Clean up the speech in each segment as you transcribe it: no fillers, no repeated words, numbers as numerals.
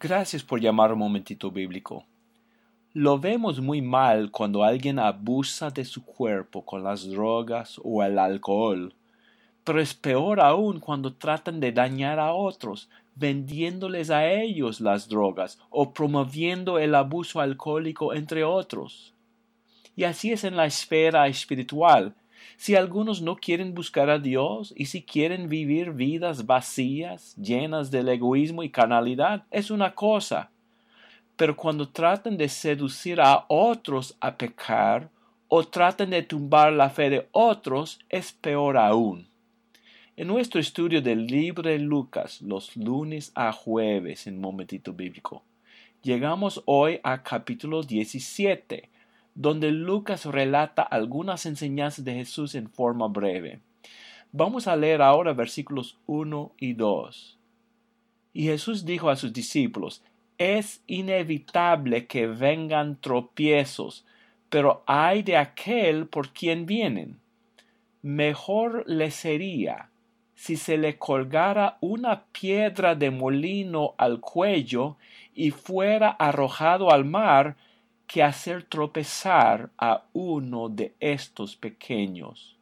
Gracias por llamar un momentito bíblico. Lo vemos muy mal cuando alguien abusa de su cuerpo con las drogas o el alcohol, pero es peor aún cuando tratan de dañar a otros, vendiéndoles a ellos las drogas o promoviendo el abuso alcohólico entre otros. Y así es en la esfera espiritual. Si algunos no quieren buscar a Dios y si quieren vivir vidas vacías, llenas del egoísmo y carnalidad, es una cosa. Pero cuando tratan de seducir a otros a pecar o tratan de tumbar la fe de otros, es peor aún. En nuestro estudio del libro de Lucas, los lunes a jueves en Momentito Bíblico, llegamos hoy a capítulo 17, donde Lucas relata algunas enseñanzas de Jesús en forma breve. Vamos a leer ahora versículos 1 y 2. Y Jesús dijo a sus discípulos: es inevitable que vengan tropiezos, pero ay de aquel por quien vienen. Mejor le sería si se le colgara una piedra de molino al cuello y fuera arrojado al mar, que hacer tropezar a uno de estos pequeños.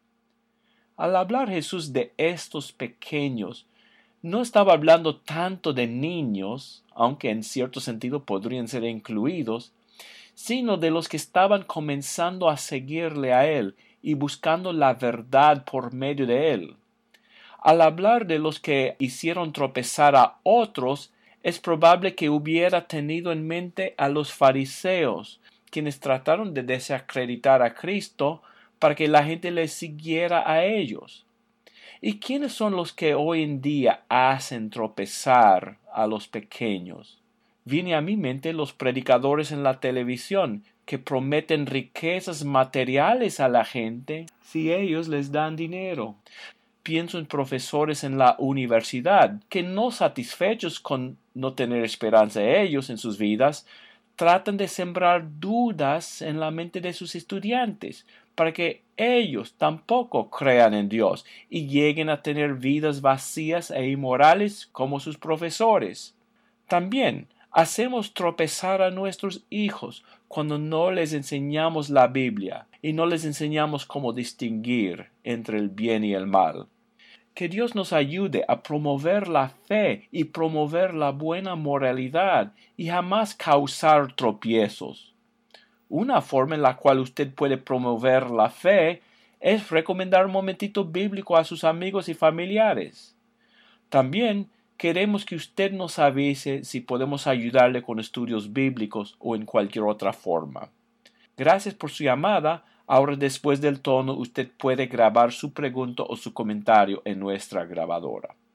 Al hablar Jesús de estos pequeños, no estaba hablando tanto de niños, aunque en cierto sentido podrían ser incluidos, sino de los que estaban comenzando a seguirle a él y buscando la verdad por medio de él. Al hablar de los que hicieron tropezar a otros, es probable que hubiera tenido en mente a los fariseos, quienes trataron de desacreditar a Cristo para que la gente les siguiera a ellos. ¿Y quiénes son los que hoy en día hacen tropezar a los pequeños? Viene a mi mente los predicadores en la televisión que prometen riquezas materiales a la gente si ellos les dan dinero. Pienso en profesores en la universidad que, no satisfechos con no tener esperanza ellos en sus vidas, tratan de sembrar dudas en la mente de sus estudiantes para que ellos tampoco crean en Dios y lleguen a tener vidas vacías e inmorales como sus profesores. También hacemos tropezar a nuestros hijos cuando no les enseñamos la Biblia y no les enseñamos cómo distinguir entre el bien y el mal. Que Dios nos ayude a promover la fe y promover la buena moralidad y jamás causar tropiezos. Una forma en la cual usted puede promover la fe es recomendar un momentito bíblico a sus amigos y familiares. También queremos que usted nos avise si podemos ayudarle con estudios bíblicos o en cualquier otra forma. Gracias por su llamada. Ahora, después del tono, usted puede grabar su pregunta o su comentario en nuestra grabadora.